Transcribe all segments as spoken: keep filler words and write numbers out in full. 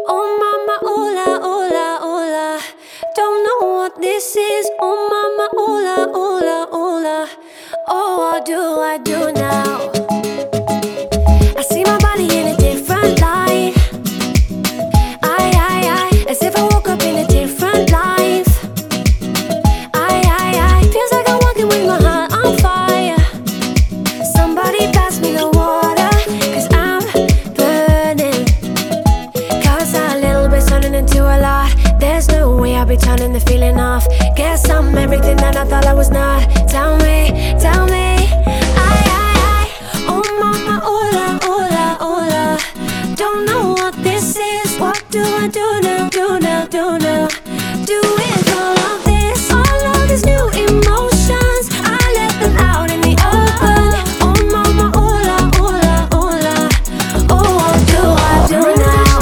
Oh mama, hola, hola, hola. Don't know what this is. Oh mama, hola, hola, hola. Oh, what do I do now? I see my body in a different light. I, I, I, as if I woke up in a different life. I, I, I, feels like I'm walking with my heart on fire. Somebody pass me the water, cause I'm burning. Cause a little bit's turning into a lot. There's no way I'll be turning the feeling off. Guess I'm everything that I thought I was not. Tell me, tell me. I, I, I, oh mama, hola, hola, hola. Don't know what this is. What do I do now, do now, do now? Do with all of this, all of these new emotions. I let them out in the open. Oh mama, hola, hola, hola. Oh, what do I do now?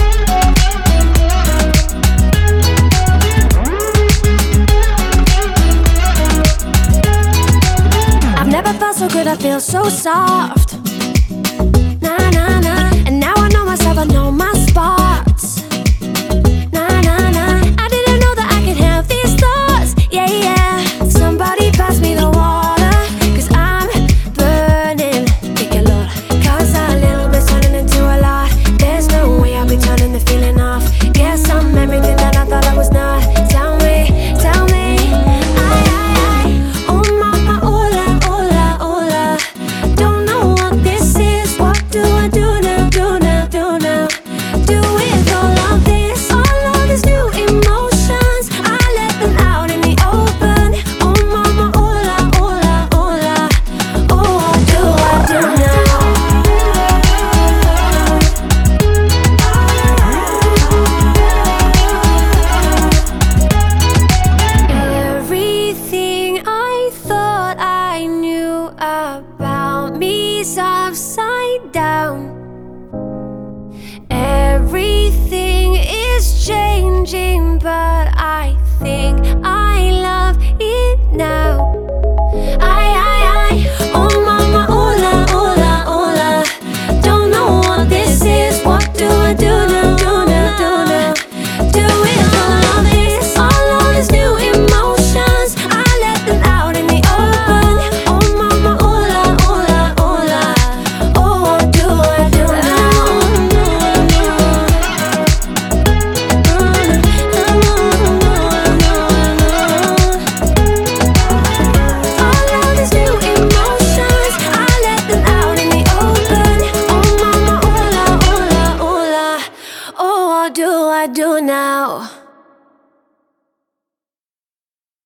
I've never felt so good, I feel so soft. Nah, nah, nah. And now I know myself, I know my spots. Nah, nah, nah. I didn't know that I could have these thoughts. Yeah, yeah. Somebody pass me the water, cause I'm burning. Que calor. Cause a little bit's turning into a lot. There's no way I'll be turning the feeling off. Guess I'm everything that I thought I was not. Tell me, tell me. I, I, I. Oh mama, hola, hola, hola. Don't know what this is. What do I do now, do now, do now? Do with all of this, all of these new emotions. I let them out in the open. Oh mama, hola, hola, hola. Oh, what do I do now? Everything I thought I knew about me's upside down. Everything is changing, but I think I love it now. I, I, I, oh mama, hola, hola, hola. Don't know what this is. What do I do now, do now, do now? Do with all of this, all of these new emotions. I let them out in the open. Oh mama, hola, hola, hola. Oh, what do I do now? All of these new emotions, I let them out in the open. Oh mama, hola, hola, hola. Oh, what do I do now?